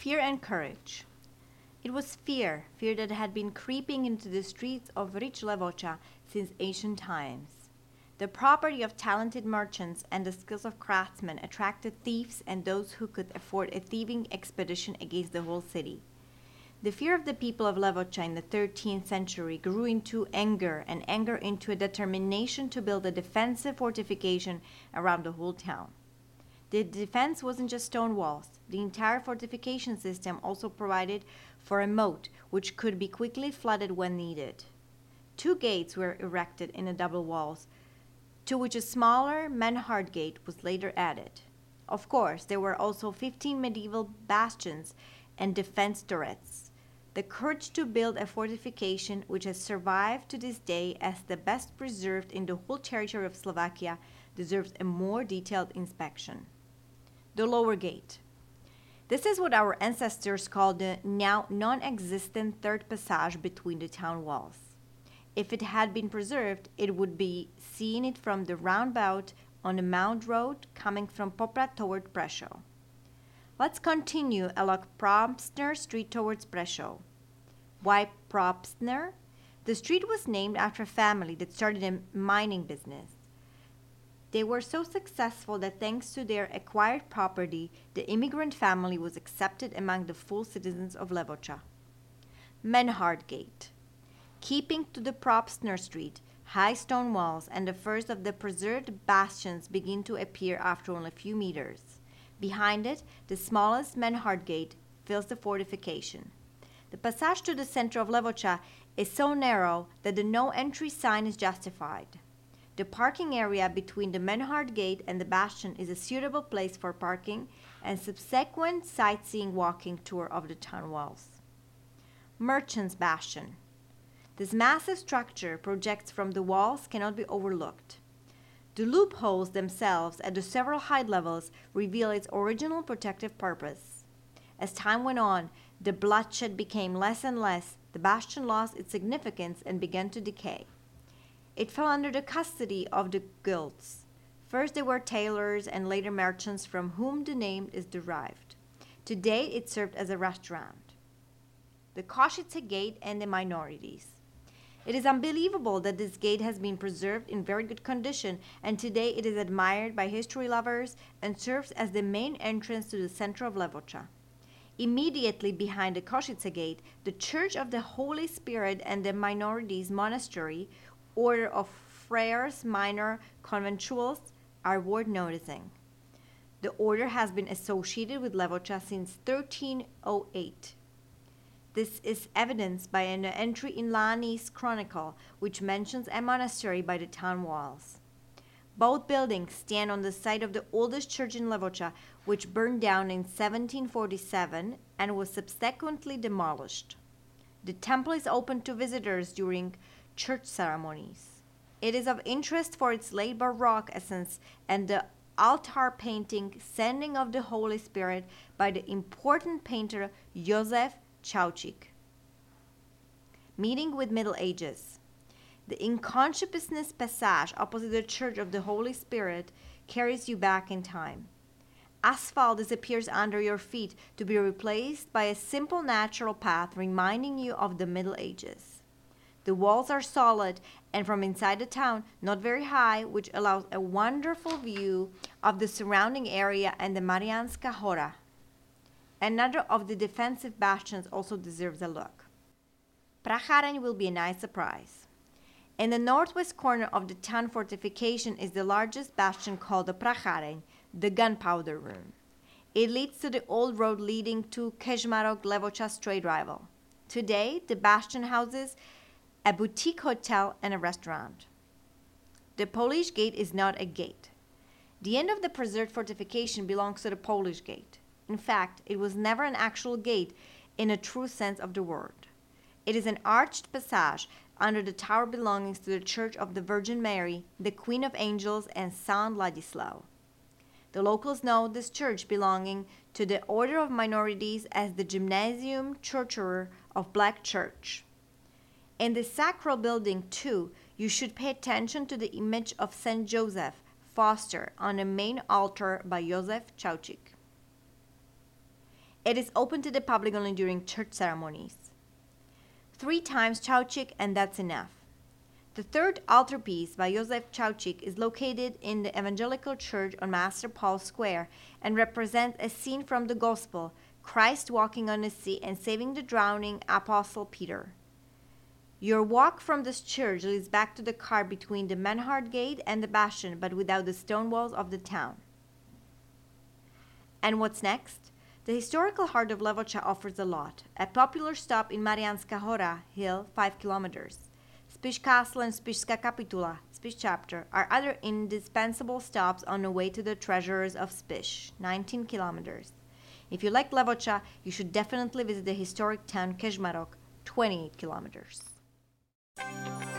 Fear and courage. It was fear that had been creeping into the streets of rich Levocha since ancient times. The property of talented merchants and the skills of craftsmen attracted thieves and those who could afford a thieving expedition against the whole city. The fear of the people of Levocha in the 13th century grew into anger, and anger into a determination to build a defensive fortification around the whole town. The defense wasn't just stone walls. The entire fortification system also provided for a moat, which could be quickly flooded when needed. 2 gates were erected in the double walls, to which a smaller Menhard gate was later added. Of course, there were also 15 medieval bastions and defense turrets. The courage to build a fortification which has survived to this day as the best preserved in the whole territory of Slovakia deserves a more detailed inspection. The lower gate. This is what our ancestors called the now non-existent third passage between the town walls. If it had been preserved, it would be seen it from the roundabout on the Mount Road coming from Poprad toward Prešov. Let's continue along Propstner Street towards Prešov. Why Propstner? The street was named after a family that started a mining business. They were so successful that thanks to their acquired property, the immigrant family was accepted among the full citizens of Levocha. Menhard Gate. Keeping to the Propstner Street, high stone walls and the first of the preserved bastions begin to appear after only a few meters. Behind it, the smallest Menhard Gate fills the fortification. The passage to the center of Levocha is so narrow that the no entry sign is justified. The parking area between the Menhard Gate and the bastion is a suitable place for parking and subsequent sightseeing walking tour of the town walls. Merchants' Bastion. This massive structure projects from the walls cannot be overlooked. The loopholes themselves at the several height levels reveal its original protective purpose. As time went on, the bloodshed became less and less, the bastion lost its significance and began to decay. It fell under the custody of the guilds. First they were tailors and later merchants from whom the name is derived. Today it served as a restaurant. The Košice Gate and the minorities. It is unbelievable that this gate has been preserved in very good condition, and today it is admired by history lovers and serves as the main entrance to the center of Levocha. Immediately behind the Košice Gate, the Church of the Holy Spirit and the Minorities Monastery, order of Friars Minor Conventuals, are worth noticing. The order has been associated with Levocha since 1308. This is evidenced by an entry in Lani's Chronicle, which mentions a monastery by the town walls. Both buildings stand on the site of the oldest church in Levocha, which burned down in 1747 and was subsequently demolished. The temple is open to visitors during church ceremonies. It is of interest for its late Baroque essence and the altar painting Sending of the Holy Spirit by the important painter Josef Chaučík. Meeting with Middle Ages. The Inconsciousness Passage opposite the Church of the Holy Spirit carries you back in time. Asphalt disappears under your feet to be replaced by a simple natural path reminding you of the Middle Ages. The walls are solid and from inside the town not very high, which allows a wonderful view of the surrounding area and the Mariánska Hora. Another of the defensive bastions also deserves a look. Prachareň will be a nice surprise. In the northwest corner of the town fortification is the largest bastion called the Prachareň, the gunpowder room. It leads to the old road leading to Kežmarok-Levoča's trade rival. Today, the bastion houses a boutique hotel and a restaurant. The Polish Gate is not a gate. The end of the preserved fortification belongs to the Polish Gate. In fact, it was never an actual gate in a true sense of the word. It is an arched passage under the tower belonging to the Church of the Virgin Mary, the Queen of Angels, and Saint Ladislau. The locals know this church belonging to the Order of Minorities as the Gymnasium Churcher of Black Church. In the sacral building, too, you should pay attention to the image of Saint Joseph Foster on the main altar by Josef Chaučík. It is open to the public only during church ceremonies. 3 times Chaucik, and that's enough. The third altarpiece by Josef Chaucik is located in the Evangelical Church on Master Paul Square and represents a scene from the Gospel, Christ walking on the sea and saving the drowning Apostle Peter. Your walk from this church leads back to the car between the Menhard Gate and the Bastion, but without the stone walls of the town. And what's next? The historical heart of Levocha offers a lot. A popular stop in Marianska Hora hill, 5 kilometers. Spiš Castle and Spišska Kapitula, Spiš chapter, are other indispensable stops on the way to the treasures of Spiš, 19 kilometers. If you like Levocha, you should definitely visit the historic town Kežmarok, 28 kilometers.